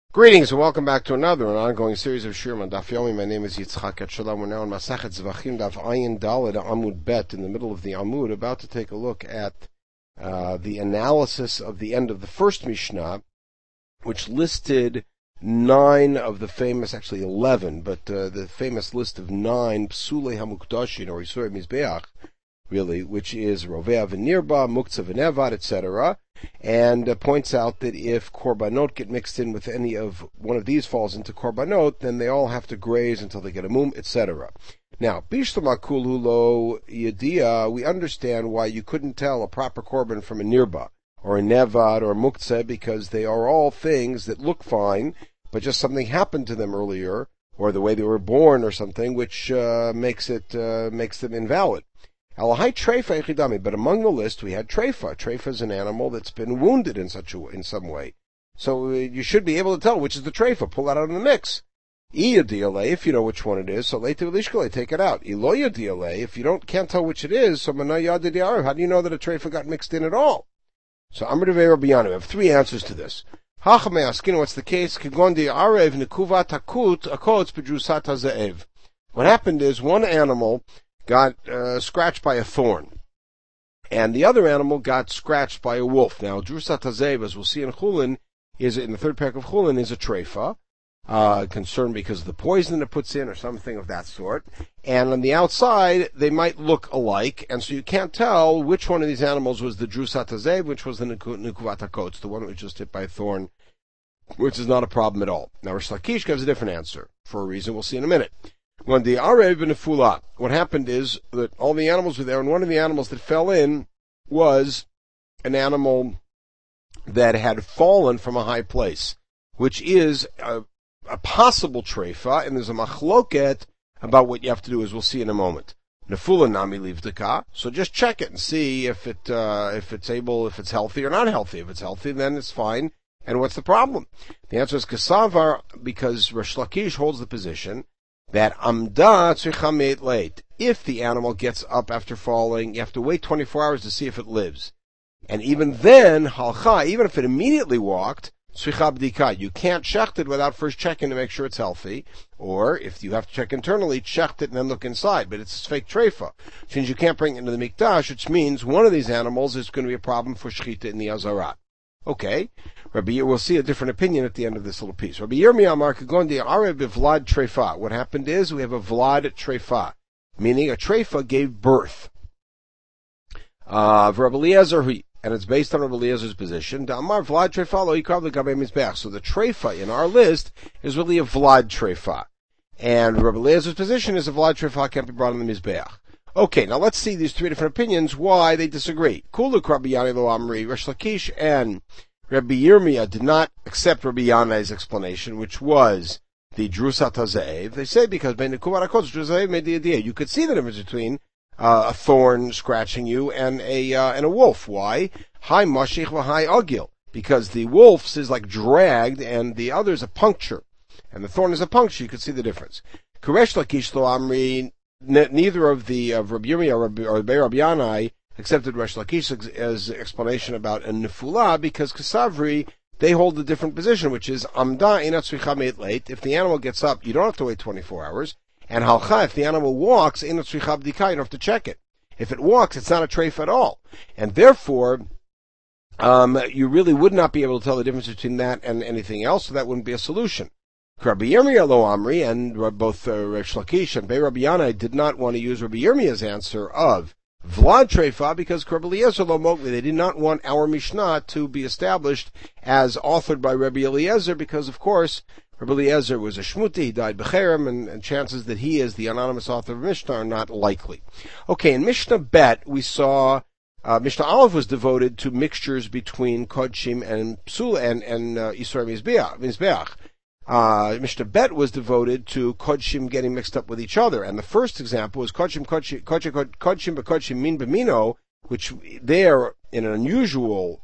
Greetings and welcome back to another ongoing series of Shirim on Daf Yomi. My name is Yitzchak Etshalom. We're now in Masachet Zvachim Daf Ayin Daled Amud Bet, in the middle of the Amud, about to take a look at the analysis of the end of the first Mishnah, which listed 9 of the famous, actually 11, but the famous list of 9 Psulei HaMukdashin, or Isurei Mizbeach, really, which is Rovea V'Nirba, Muktzah V'Nevad, etc., and points out that if korbanot get mixed in with any of one of these falls into korbanot, then they all have to graze until they get a mum, etc. Now, bishtamakul hulo yedia, we understand why you couldn't tell a proper korban from a nirba, or a nevad, or a muktzeh, because they are all things that look fine, but just something happened to them earlier, or the way they were born or something, which makes them invalid. But among the list we had treifa. Treifa is an animal that's been wounded in some way. So you should be able to tell which is the treifa. Pull that out of the mix. If you know which one it is, so leite take it out. If you can't tell which it is, so how do you know that a treifa got mixed in at all? So Amr Devei Rabbi Yanu, we have 3 answers to this. Hachame askin, what's the case? What happened is one animal got scratched by a thorn, and the other animal got scratched by a wolf. Now, Drusat Hazev, as we'll see in Chulin, is in the third parak of Chulin, is a treifa, concerned because of the poison it puts in or something of that sort. And on the outside, they might look alike, and so you can't tell which one of these animals was the Drusat Hazev, which was the Nekuvat HaKotz, the one that was just hit by a thorn, which is not a problem at all. Now, Rish Lakish gives a different answer, for a reason we'll see in a minute. When the Arev Nefula, what happened is that all the animals were there, and one of the animals that fell in was an animal that had fallen from a high place, which is a possible treifa, and there's a machloket about what you have to do, as we'll see in a moment. Nefula nami livdaka, so just check it and see if it's healthy or not healthy. If it's healthy, then it's fine. And what's the problem? The answer is kasavar, because Rish Lakish holds the position that amda tzricha meit late. If the animal gets up after falling, you have to wait 24 hours to see if it lives. And even then, halcha, even if it immediately walked, tzricha bdika, you can't shecht it without first checking to make sure it's healthy. Or, if you have to check internally, shecht it and then look inside. But it's a fake treifa. Since you can't bring it into the mikdash, which means one of these animals is going to be a problem for shechita in the azarat. Okay, we'll see a different opinion at the end of this little piece. Rabbi Yirmiyah Amar Kagondi Arev Vlad Treifa. What happened is we have a Vlad Treifa, meaning a Treifa gave birth. Rabbi Eliezer, and it's based on Rabbi Eliezer's position. Amar Vlad Treifa lo yikav legabe mizbeach. So the Treifa in our list is really a Vlad Treifa, and Rabbi Eliezer's position is a Vlad Treifa can't be brought on the mizbeach. Okay, now let's see these 3 different opinions, why they disagree. Kuluk Rabbi Yanai lo Amri, Rish Lakish and Rabbi Yirmiyah did not accept Rabbi Yanai's explanation, which was the Drusat HaZe'ev. They say because you could see the difference between a thorn scratching you and a wolf. Why? Hi Mashich v'hai Agil. Because the wolf's is like dragged and the other's a puncture. And the thorn is a puncture, you could see the difference. Kuresh Lakish lo Amri, neither of the Rabbi Yirmiyah or Rabbi Yanai accepted Resh Lakish's explanation about a nefula, because Kasavri, they hold a different position, which is amda inat tzricha meit late. If the animal gets up, you don't have to wait 24 hours. And halcha, if the animal walks, inat tzricha bdika, you don't have to check it. If it walks, it's not a treif at all. And therefore, you really would not be able to tell the difference between that and anything else, so that wouldn't be a solution. Rabbi Yirmiyah lo Amri, and both Resh Lakish and Rabbi Yanai did not want to use Rabbi Yirmiyah's answer of Vlad Treifa, because Rabbi Eliezer lo Mogli, they did not want our Mishnah to be established as authored by Rabbi Eliezer, because of course Rabbi Eliezer was a shmuti, he died b'cherem, and chances that he is the anonymous author of Mishnah are not likely. Okay, in Mishnah Bet, we saw Mishnah Aleph was devoted to mixtures between Kodshim and Psul and Yisrael Mizbeach. Mishnah Bet was devoted to Kodshim getting mixed up with each other. And the first example was Kodshim b'Kodshim min b'mino, which there, in an unusual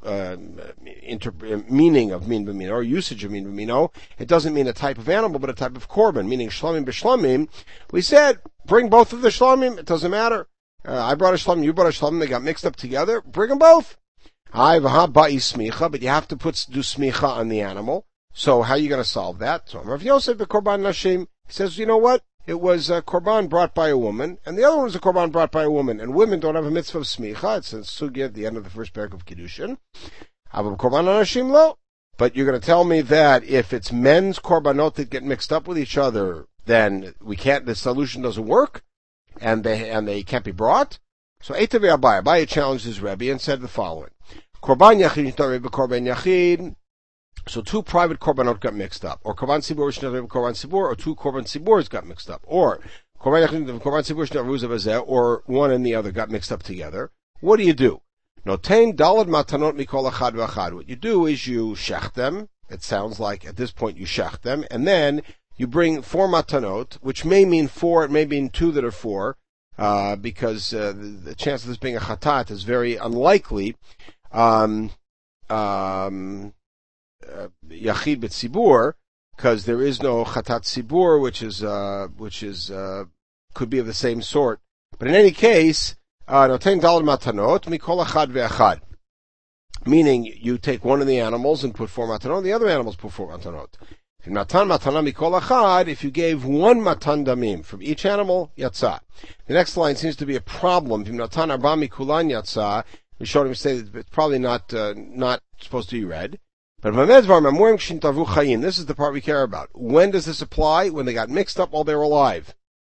meaning of min b'mino, or usage of min b'mino, it doesn't mean a type of animal, but a type of korban, meaning shlamim b'shlamim. We said, bring both of the shlamim, it doesn't matter. I brought a shlamim, you brought a shlamim, they got mixed up together, bring them both. But you have to do smicha on the animal. So how are you going to solve that? So Rav Yosef the Korban Nashim, he says, you know what? It was a Korban brought by a woman, and the other one was a Korban brought by a woman, and women don't have a mitzvah of smicha. It's a sugya at the end of the first parak of Kiddushin. Korban Nashim lo. But you're going to tell me that if it's men's korbanot that get mixed up with each other, then the solution doesn't work, and they can't be brought? So Eitav Abaye challenged his Rebbe and said the following. Korban Yachid, Korban Yachid. So two private korbanot got mixed up, or korban sibur korban sibur, or two korban siburs got mixed up, or korban sibur or one and the other got mixed up together. What do? Notain dalad matanot mikol achad v'achad. What you do is you shech them. It sounds like at this point you shech them, and then you bring 4 matanot, which may mean 4, it may mean 2 that are 4, because the chance of this being a chatat is very unlikely. Yachid b'tzibur, because there is no chatat tzibur, which is could be of the same sort. But in any case, noten dalad matanot mikol achad ve'achad, meaning you take one of the animals and put 4 matanot, the other animals put 4 matanot. Natan matana mikol achad, if you gave 1 matan damim from each animal, yatsa. The next line seems to be a problem. Natan arba mikulan yatsa. We showed him say that it's probably not supposed to be read. But this is the part we care about. When does this apply? When they got mixed up while they were alive.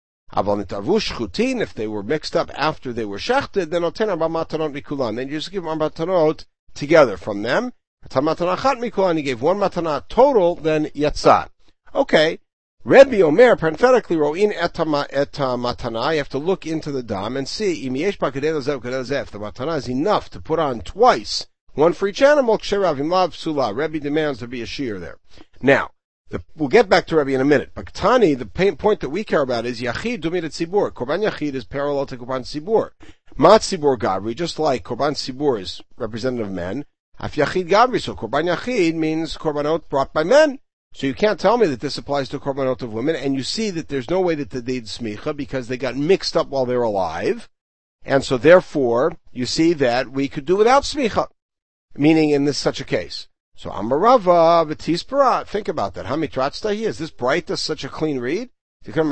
If they were mixed up after they were shechted, then you just give 1 matanot together from them. He gave 1 matana total, then yatsa. Okay. Rebbe Omer, parenthetically, ro'in eta matana, you have to look into the dam and see, if the matana is enough to put on twice, 1 for each animal, Rebbe demands there be a shear there. Now, we'll get back to Rebbe in a minute, but Tani, the point that we care about is Yachid Dumid Tzibur. Korban Yachid is parallel to Korban Tzibur. Mat Tzibur Gabri, just like Korban Tzibur is representative of men, Af Yachid Gabri, so Korban Yachid means Korbanot brought by men. So you can't tell me that this applies to Korbanot of women, and you see that there's no way that they did smicha because they got mixed up while they were alive, and so therefore, you see that we could do without smicha. Meaning in such a case. So Amarava v'tispara. Think about that. Hamitratzta he is this bright, such a clean read? So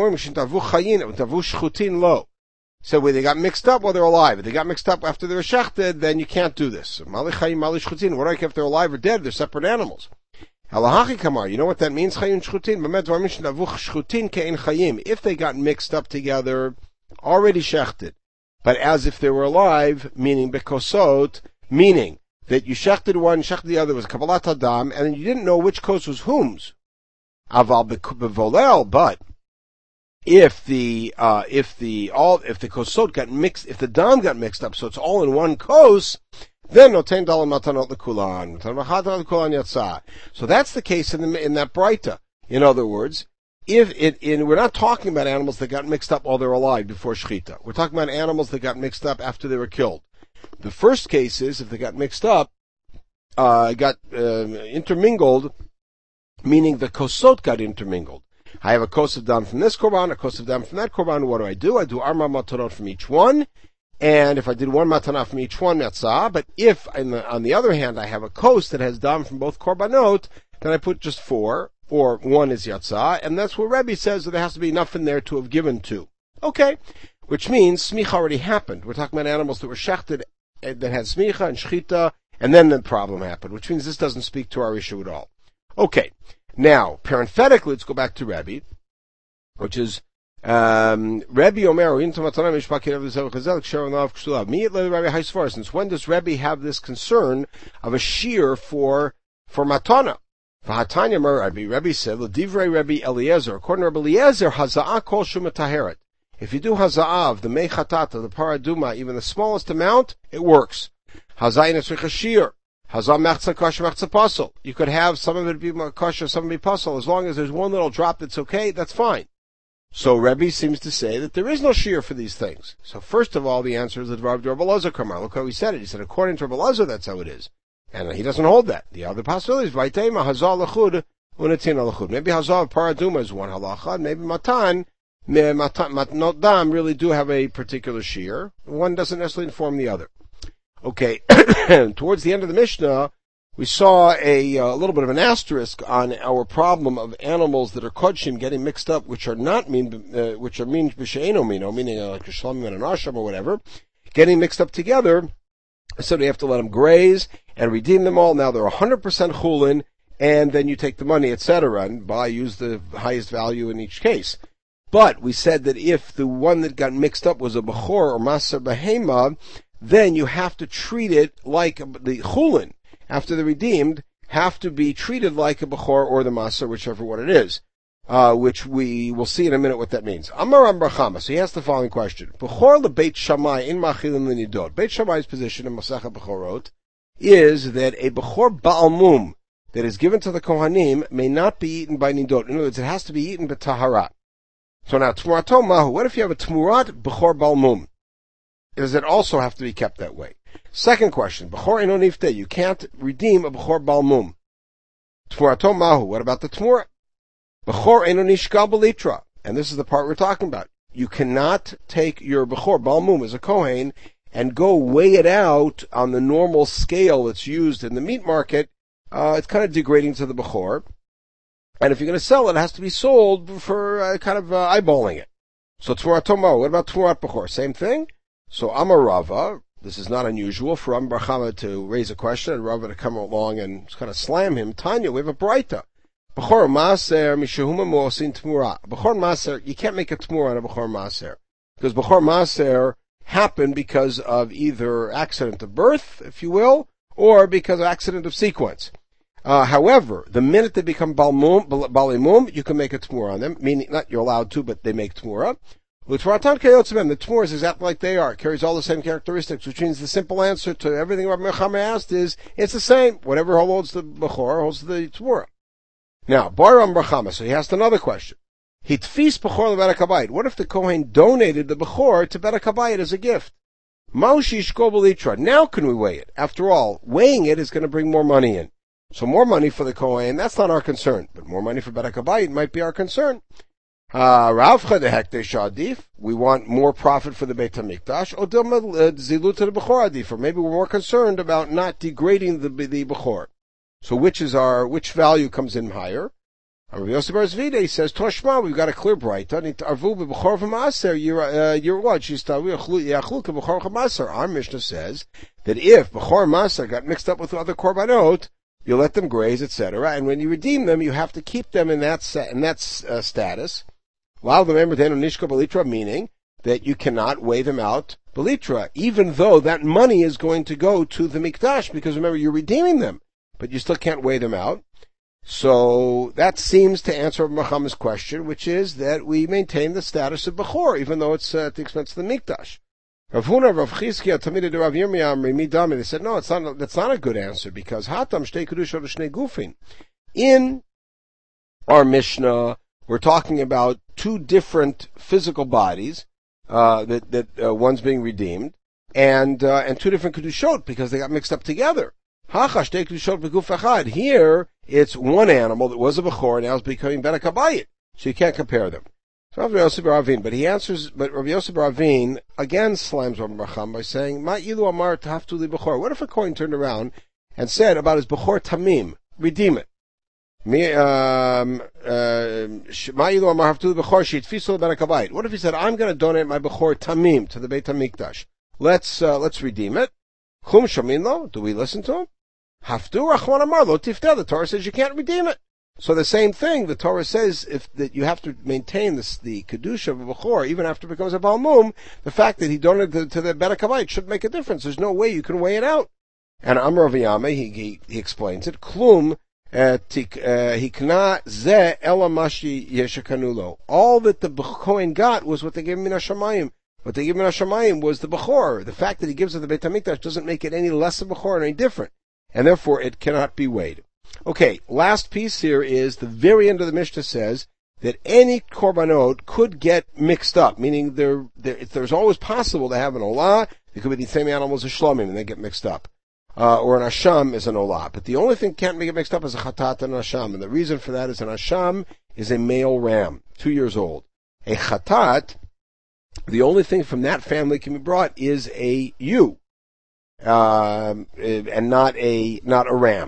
when they got mixed up while they're alive, if they got mixed up after they were shechted, then you can't do this. What do I care if they're alive or dead? They're separate animals. Halachachi kamar. You know what that means? If they got mixed up together, already shechted, but as if they were alive, meaning bekosot, meaning that you shechted one, shechted the other, was kabbalat adam, and then you didn't know which kos was whom's. Aval bevolel, but if the kosot got mixed, if the dam got mixed up, so it's all in one kos, then noten dalam matanot lekulan, matanot lekulan yatsa. So that's the case in that breita. In other words, we're not talking about animals that got mixed up while they were alive before shechita. We're talking about animals that got mixed up after they were killed. The first case is if they got mixed up, intermingled, meaning the kosot got intermingled. I have a kos of dam from this korban, a kos of dam from that korban. What do? I do arma matanot from each one, and if I did 1 matana from each one, that's but if on the other hand I have a kos that has dam from both korbanot, then I put just 4, or 1 is yatsa, and that's what Rebbe says that there has to be enough in there to have given 2. Okay. Which means smicha already happened. We're talking about animals that were shechted, that had smicha and shchita, and then the problem happened, which means this doesn't speak to our issue at all. Okay. Now, parenthetically, let's go back to Rebbe, which is, Rebbe Omer, since when does Rebbe have this concern of a shear for matana? Rebbe said, L'divrei Rebbe Eliezer, according to Rebbe Eliezer, haza'ah kol shumataheret. If you do haza'ah of the mechatat, of the paraduma, even the smallest amount, it works. Haza'in etzrich shir. Hazah mechza kosher mechza puzzle. You could have some of it be kosher, some of it be puzzle. As long as there's one little drop that's okay, that's fine. So Rebbe seems to say that there is no shear for these things. So first of all, the answer is that Rabbi Elazar Kamar. Look how he said it. He said, according to Rabbi Elazar, that's how it is. And he doesn't hold that. The other possibility is Vaitema Hazah lechud unetina lechud. Maybe Hazah of paraduma is one halacha. Maybe Matan not dam really do have a particular shear. One doesn't necessarily inform the other. Okay, towards the end of the Mishnah, we saw a little bit of an asterisk on our problem of animals that are kodshim getting mixed up, which are not which are min b'she'eno mino, meaning like a shlamim and an asham or whatever, getting mixed up together. So you have to let them graze and redeem them all. Now they're 100% chulin, and then you take the money, etc., and use the highest value in each case. But we said that if the one that got mixed up was a bechor or maser behema, then you have to treat it like the chulin, after they're redeemed, have to be treated like a bechor or the maser, whichever one it is, which we will see in a minute what that means. Amar Ram bar Chama, so he asks the following question. Bechor lebeit Shammai in machilin l'nidot. Beit Shammai's position in Masechet Bechorot is that a bechor ba'al mum that is given to the Kohanim may not be eaten by nidot. In other words, it has to be eaten by taharat. So now, tmurato mahu, what if you have a tmurat bechor ba'al mum? Does it also have to be kept that way? Second question, bechor eno nifte, you can't redeem a bechor ba'al mum. Tmurato mahu, what about the tmura? Bechor eno nishkal b'litra, and this is the part we're talking about. You cannot take your bechor ba'al mum as a kohen and go weigh it out on the normal scale that's used in the meat market. It's kind of degrading to the bechor. And if you're going to sell it, it has to be sold for eyeballing it. So tmurat tomo, what about tmurat bechor? Same thing? So Amar Rava, this is not unusual for Ram bar Chama to raise a question and Rava to come along and kind of slam him. Tanya, we have a braita. Bechor maser mishahuma mo'osin tmura. Bechor maser, you can't make a tmura on a bechor maser. Because bechor maser happened because of either accident of birth, if you will, or because of accident of sequence. However, the minute they become balimum, you can make a tmura on them, meaning not you're allowed to, but they make tmura. The tmura is exactly like they are. It carries all the same characteristics, which means the simple answer to everything Rabbi Mechama asked is, it's the same. Whatever holds the bechor holds the tmura. Now, Bar Ram bar Chama, so he asked another question. Hitfis bechor leBeit HaKabayit. What if the Kohen donated the bechor to Beit HaKabayit as a gift? Maushish Gobalitra. Now can we weigh it? After all, weighing it is going to bring more money in. So more money for the Kohen, that's not our concern. But more money for Beit HaKabayit might be our concern. Ravcha de hekdesh adif. We want more profit for the Beit HaMikdash. Or dilma zilut to the bechor adif. Or maybe we're more concerned about not degrading the bechor. So which value comes in higher? Rabbi Yosef bar Zvida says, Toshma, we've got a clear bright. Our Mishnah says that if bechor maser got mixed up with other korbanot, you let them graze, etc. And when you redeem them, you have to keep them in that status. Meaning that you cannot weigh them out belitra, even though that money is going to go to the mikdash, because remember, you're redeeming them, but you still can't weigh them out. So that seems to answer Mechama's question, which is that we maintain the status of bechor, even though it's at the expense of the mikdash. Rav Huna, Rav Chizkiya, Tamid Rav Yirmiyah, they said, no, that's not a good answer, because Hatam Shtei Kedusha Shnei Gufin. In our Mishnah, we're talking about two different physical bodies, that one's being redeemed, and two different Kedushot, because they got mixed up together. Hacha Shtei Kedushot Beguf Echad. Here, it's one animal that was a Bechor, now is becoming Beit HaKabayit. So you can't compare them. So Rabbi Yosef bar Ravin, but Rabbi Yosef bar Ravin again slams Rabbi bar Chama by saying, Ma ilu amar tahaftu li bechor. What if a Kohen turned around and said about his bechor tamim, redeem it? Ma ilu amar tahaftu li bechor sheitfisu Beit HaKabayit. What if he said, I'm going to donate my bechor tamim to the Beit HaMikdash? Let's redeem it. Chum shamin lo? Do we listen to him? Haftu rachman amar lo tifta. The Torah says you can't redeem it. So the same thing, the Torah says that you have to maintain the kedusha of a bechor even after it becomes a balmum. The fact that he donated to the Beit HaKabayit should make a difference. There's no way you can weigh it out. And Amar Aviyame, he explains it. Klum hikna ze elamashi yeshakanulo. All that the Kohen got was what they gave him in Hashamayim. What they gave him in Hashamayim was the bechor. The fact that he gives it the Beit HaMikdash doesn't make it any less a bechor or any different, and therefore it cannot be weighed. Okay, last piece here is the very end of the Mishnah says that any korbanot could get mixed up, meaning there's always possible to have an olah. It could be the same animal as a shlomim, and they get mixed up. Or an asham is an olah. But the only thing that can't get mixed up is a chatat and an asham. And the reason for that is an asham is a male ram, 2 years old. A chatat, the only thing from that family can be brought is a ewe, and not a ram.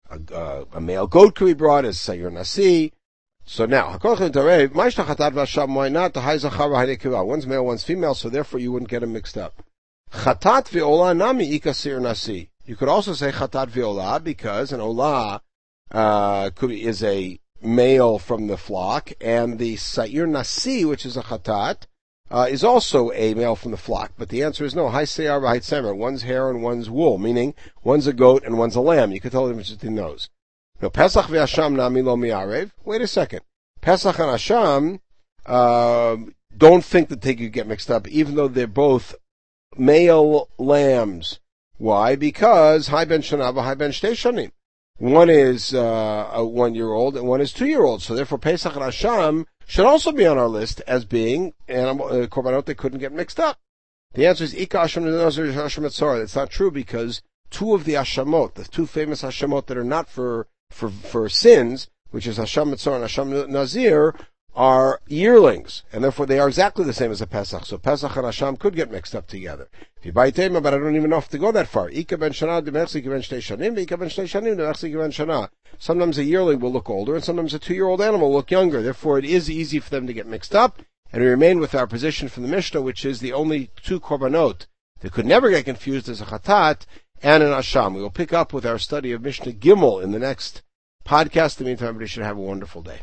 a male goat could be brought as Sayur Nasi. So now, why not? One's male, one's female, so therefore you wouldn't get them mixed up. Chatat ve'olah nami ika Sayur Nasi. You could also say chatat ve'olah because an olah is a male from the flock, and the Sayur Nasi, which is a chatat, is also a male from the flock. But the answer is no. Hai seyar v'hai tzemer. One's hair and one's wool, meaning one's a goat and one's a lamb. You could tell the difference between those. No, Pesach ve'asham nami lo mi'arev. Wait a second. Pesach and Asham don't think that they could get mixed up, even though they're both male lambs. Why? Because Hai ben shana v'hai ben shtei shanim. One is a 1 year old and one is 2 year old. So therefore Pesach and Asham should also be on our list as being korbanot that couldn't get mixed up. The answer is Ika Asham Nazir Asham Etzorah. That's not true because two of the Ashamot, the two famous Ashamot that are not for sins, which is Asham Etzorah and Asham Nazir, are yearlings, and therefore they are exactly the same as a Pesach. So Pesach and Asham could get mixed up together. If you buy Tema, but I don't even know if to go that far. Ika ben Shana demechzik ben shtei shanim, Ika ben shtei shanim demechzik ben Shana. Sometimes a yearling will look older, and sometimes a 2 year old animal will look younger. Therefore, it is easy for them to get mixed up, and we remain with our position from the Mishnah, which is the only two korbanot that could never get confused as a chatat and an asham. We will pick up with our study of Mishnah Gimel in the next podcast. In the meantime, everybody should have a wonderful day.